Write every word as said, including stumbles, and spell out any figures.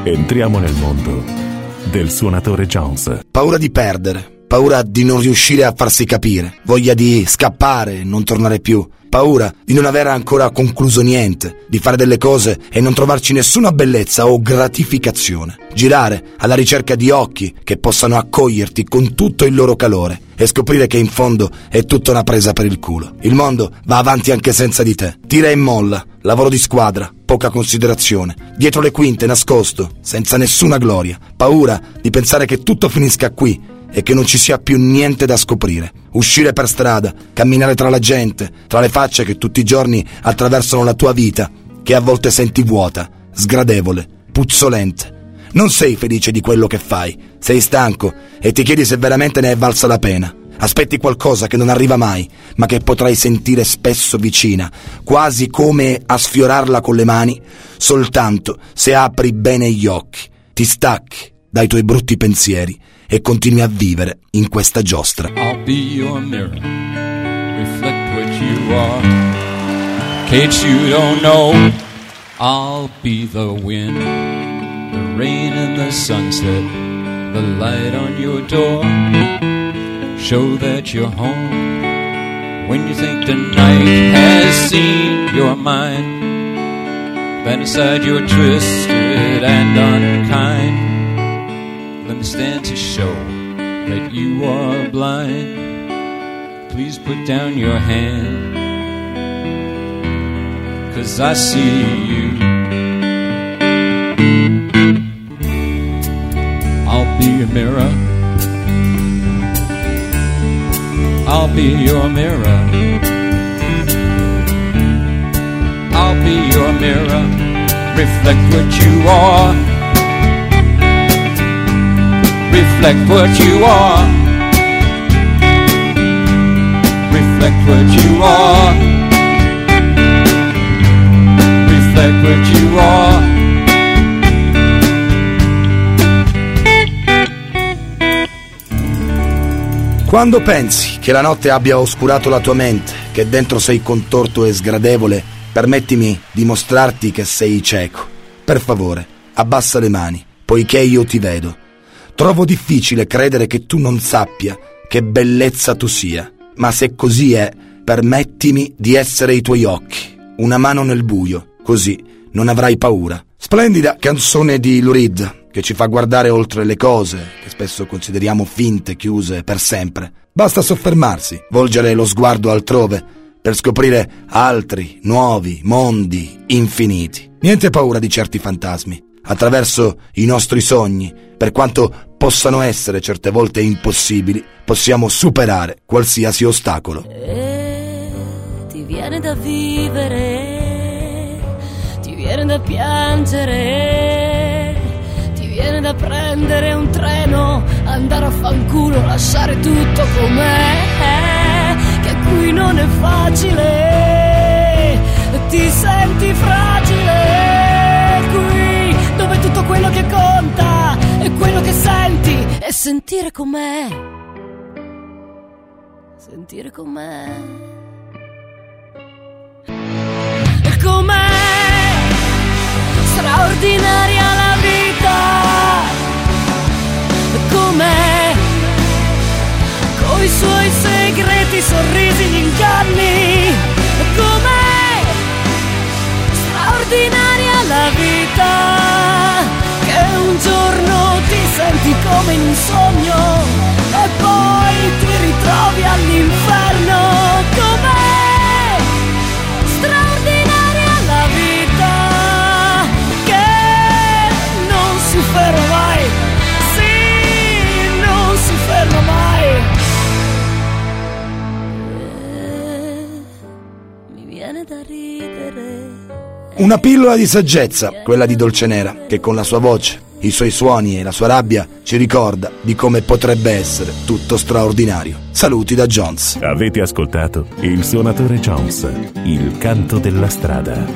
Entriamo nel mondo del suonatore Jones. Paura di perdere, paura di non riuscire a farsi capire, voglia di scappare e non tornare più, paura di non aver ancora concluso niente, di fare delle cose e non trovarci nessuna bellezza o gratificazione, girare alla ricerca di occhi che possano accoglierti con tutto il loro calore e scoprire che in fondo è tutta una presa per il culo. Il mondo va avanti anche senza di te, tira e molla, lavoro di squadra, poca considerazione, dietro le quinte, nascosto, senza nessuna gloria, paura di pensare che tutto finisca qui e che non ci sia più niente da scoprire. Uscire per strada, camminare tra la gente, tra le facce che tutti i giorni attraversano la tua vita, che a volte senti vuota, sgradevole, puzzolente. Non sei felice di quello che fai, sei stanco e ti chiedi se veramente ne è valsa la pena. Aspetti qualcosa che non arriva mai, ma che potrai sentire spesso vicina, quasi come a sfiorarla con le mani, soltanto se apri bene gli occhi, ti stacchi dai tuoi brutti pensieri e continui a vivere in questa giostra. I'll be your mirror, reflect what you are. In case you don't know, I'll be the wind, the rain and the sunset, the light on your door. Show that you're home when you think the night has seen your mind. Then inside you're twisted and unkind. Let me stand to show that you are blind. Please put down your hand, 'cause I see you. I'll be a mirror, I'll be your mirror, I'll be your mirror, reflect what you are. Reflect what you are. Reflect what you are. Reflect what you are. Quando pensi che la notte abbia oscurato la tua mente, che dentro sei contorto e sgradevole, permettimi di mostrarti che sei cieco. Per favore, abbassa le mani, poiché io ti vedo. Trovo difficile credere che tu non sappia che bellezza tu sia, ma se così è, permettimi di essere i tuoi occhi, una mano nel buio, così non avrai paura. Splendida canzone di Lou Reed, che ci fa guardare oltre le cose, che spesso consideriamo finte, chiuse per sempre. Basta soffermarsi, volgere lo sguardo altrove, per scoprire altri, nuovi, mondi, infiniti. Niente paura di certi fantasmi. Attraverso i nostri sogni, per quanto possano essere certe volte impossibili, possiamo superare qualsiasi ostacolo. E ti viene da vivere, ti viene da piangere, ti viene da prendere un treno, andare a fanculo, lasciare tutto com'è, che qui non è facile, ti senti fragile, qui dove tutto quello che conta è quello che senti, e sentire com'è, sentire com'è, e com'è straordinaria la vita, e com'è coi suoi segreti, sorrisi, gli inganni, e com'è straordinaria la vita, che un giorno ti senti come in un sogno e poi ti ritrovi all'inferno. Com'è straordinaria la vita, che non si ferma mai, sì, non si ferma mai. E mi viene da ridere. Una pillola di saggezza, quella di Dolcenera, che con la sua voce, i suoi suoni e la sua rabbia ci ricorda di come potrebbe essere tutto straordinario. Saluti da Jones. Avete ascoltato Il Suonatore Jones, il canto della strada.